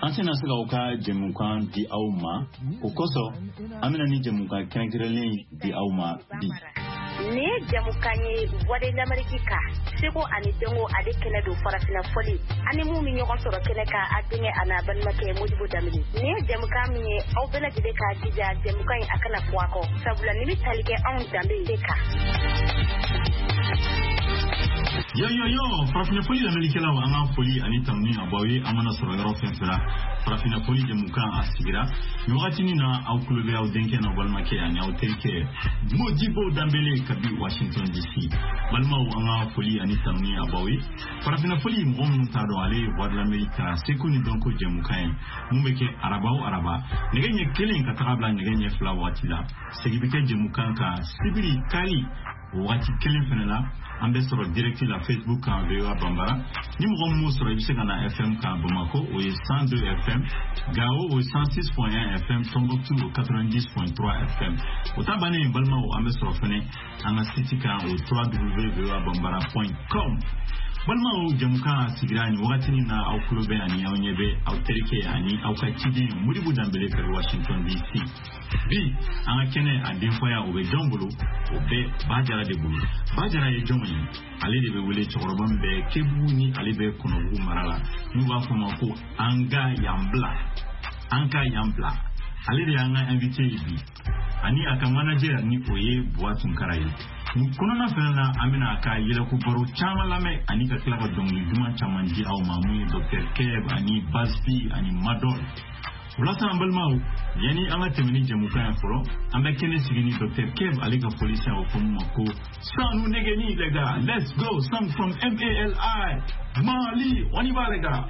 Ansena Sagauka, Jemukan, the Auma, Okoso, Aminani Jemuka, Kangrelin, the Auma, B. Ne Jamukani, what in America, Sebo and Dongo Adekenedo for a Foli, Animu Minyoso Keneka, Adine and Abanmake, Mubu Damini. Ne Jamukami, Opena Deka, Dija, Jemukai Akana Fuako, Sabulanimi Talike on Dambeka. Yo, Farafina Foli, American, Anna Foli, Anitamni, Abawi, Amana Sororo Fensera, Farafina Foli, Jemuka, Asigira, Yoratinina, Aukulve, Audenken, Walmake, and Auteke, Mojibo Dambele, Kabi, Washington, D.C. Balma, Anna Foli, Anitamni, Abawi, Farafina Foli, Montado, Ale, Wadlamerica, Sekuni Donko, Jemukain, Mumeke, Araba, Neganya killing Katabla, Neganya Flawatila, Segibeke Jemukanka, Sibiri, Kali, Wati killing Fenela. Ambassador directeur la Facebook en VOA Bambara. Numéro mot sur la FM Bamako au 102 FM, Gao au 106.1 FM, Tombouctou au 90.3 FM. Au Tabané Balma au Ambassador Fene, en Asitika au www.voabambara.com. Balma au Jamuka Sigrani, Watini na au Kulobe ani au Nyebe, au Tereke ani au Kachidi, Muribu Dambele ke Washington DC. B. Angakene a Denfoya au Jambolo, au B. Bajara de Boulou. Bajara et Jomani, allez de Wele Chorobambe, Kebuni, Alebe Konobu Marala, Nuva Fomako, Anga Yambla. Allez de Anga invité ibi. Ani aka manager ni oye boatum karaye. Kunona fena amina aka yele ko baro chama lame ani ka klaba dongi duma chama ndi aw mamu Dr. Keb ani Baspi ani Madol. Ulasa ambalmau yani anga temini Jemuka foro amba kene sigini Dr. Keb aliga police au komako sanu negeni lega. Let's go song from MALI Mali oniba lega.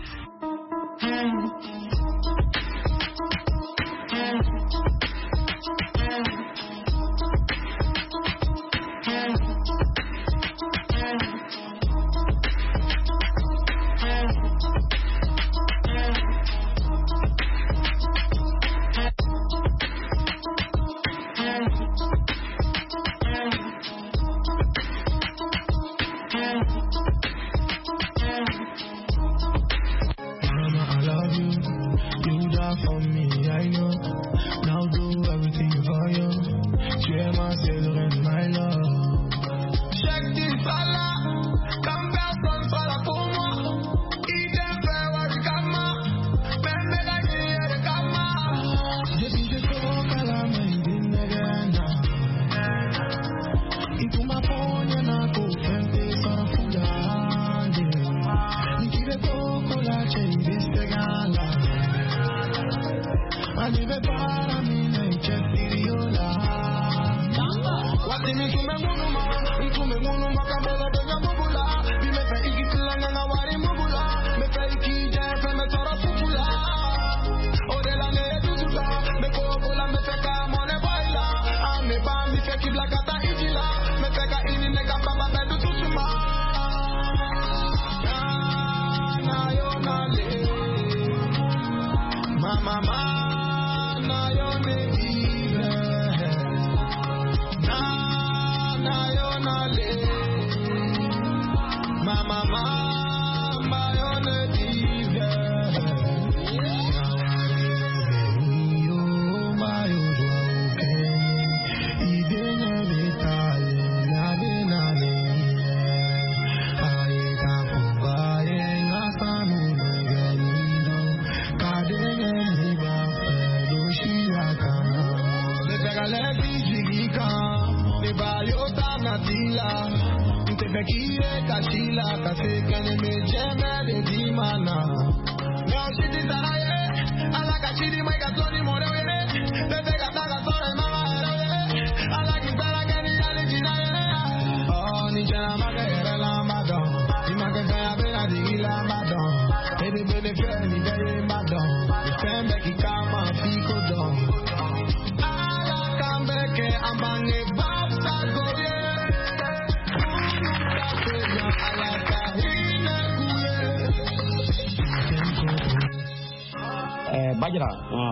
Bajra,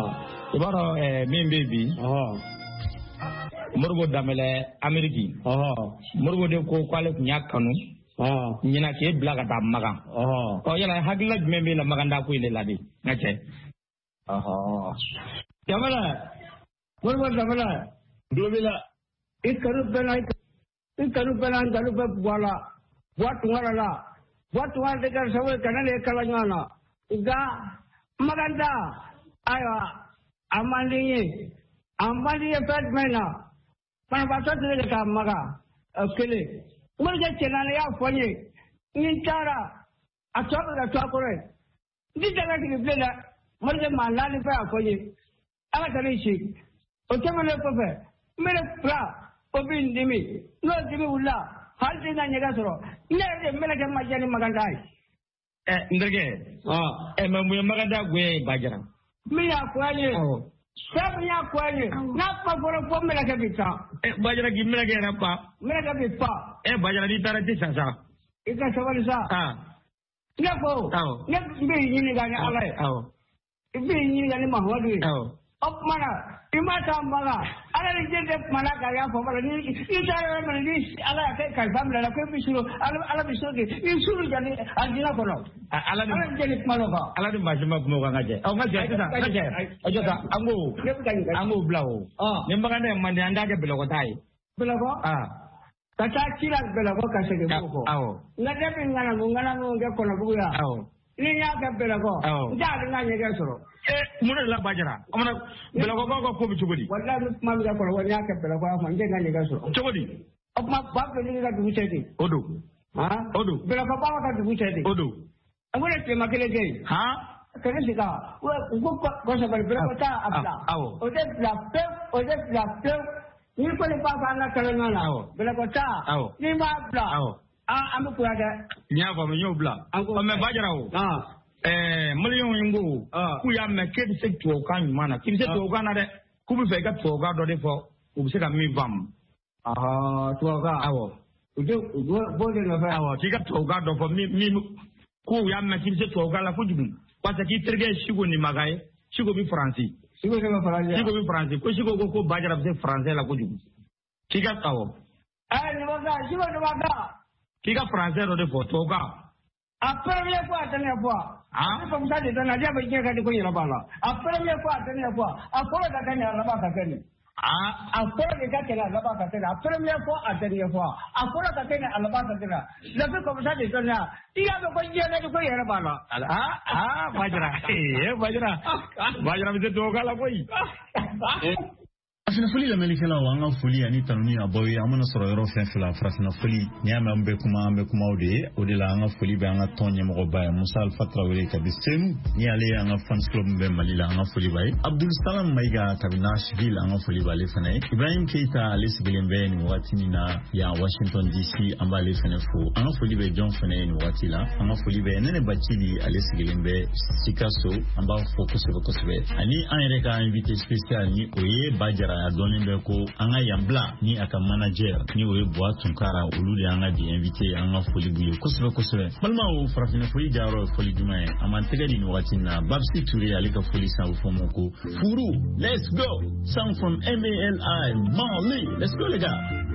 ibaro min baby, Murgo damele Ameriki, Murgo de ko kwale nyakanu, nyina ke blaga da magan ko yala hagla membe la maganda ko ile ladi ngache jamala wala jamala dobila ikaru bela dalu ba wala buat wala de kar sawe kanale kalanyana uga maganda ayo amali pet mena pan bata de ka maga kele murga chenana ya fonye nintara ataba da takore ndi daga ki bela murga malali fa fonye ala tani shi o temele pepe mere pra obin dimi no dimi ulla hal dina nyaga soro ne mele ke majani magandai ndege mamu maganda gwe bajara mi ya kwanye sabu ya kwanye na pa foro ko mele ke bita bajara gi mele ke rapa mele ke bita bajara di tara ti sasa ika sabali sa ne ko ne bi yini ga ne ala bi yini ga ne mahwadu op mana imata mala ala ni jende mala ga ya fo mala ni itara mala ni ala ka ka famla la ko bisuro ala bisuro ke isuru jani ajina ko no ala ni jeni malo ba ala ni majima ko ga ngaje o ngaje ta ajo ta ango blawo ni mbagande mande anda ke belo ko tai belo ko kata kira belo ko ka sege ko ngade be ngana ngo ke ko no buya ni ya ka belo ko nda nga nyege soro muna la bajara amana bela ko bi chogodi wallahi ma mi ko woni aka bela ko ma nge ngani ga so chogodi ma ba ko ni ga du chedi odo bela ko ba ka du chedi odo amuna te makele ge kene sika ko sa bela ko ta abla o de la pe ni ko le ba na kala ngala bela ko ta ni ma abla amu ko ga nya ba mi yobla o me bajara o million yingo ku ya me ke se to kan mana ki se to kan na de ku bi fe ga to ga do de fo u bi se ka mi bam to ga ujo bo de no fa ki ga to ga do fo mi ku ya me ki se to ga la ku jugu parce que terge shigo ni magaye shigo bi français shigo bi français ko shigo ko bajara bi français la ku jugu ki ga tawo ni waga shigo ni waga ki ga français do de fo to ga Après fois tane fois comme ça de na dia ba ka de ko yira bala après fois tane fois après da kan ya ba ka kani après de ka kala la ba ka kani après fois tane fois après da kan ya ba ka kani la ko comme ça de na iya ba ko yira de ko yira bala bajara bi to kala koy Farafina foli lamɛnnikɛla wa an ka foli ani tanuni a baw ye an mana sɔrɔ yɔrɔ fɛn fila farafina foli ni y'a mɛn an bɛ kumaw de ye o de la an ka foli bɛ an ka tɔn ɲɛmɔgɔba ye Musa Alfa Traoré kabi Senu ni ale ye an ka fans club bɛ Mali la an ka foli b'a ye Abdul Salam Mayiga kabi Nashville an ka foli b'ale fana ye Ibrahim Keita ale sigilen bɛ nin wagati min na yan Washington DC an b'ale fana fo an ka foli bɛ John fana ye nin wagati la an ka foli bɛ Nene Bacili ale sigilen bɛ Sikaso an b'a fɔ kosɛbɛ ani an yɛrɛ ka invité spécial ni o ye Bajara a dɔɔnin bɛ ko an ka yan bila ni a ka manager ni o ye Buwa Tunkara olu de an ka di invité an ka foli b'u ye kosɛbɛ balimaw farafina foli jayɔrɔ ye foli jumɛn ye a man tɛgɛ di nin wagati in na Babsi Touré ale ka foli san fɔ mo ko Furu let's go sound from MALI Mali let's go les gars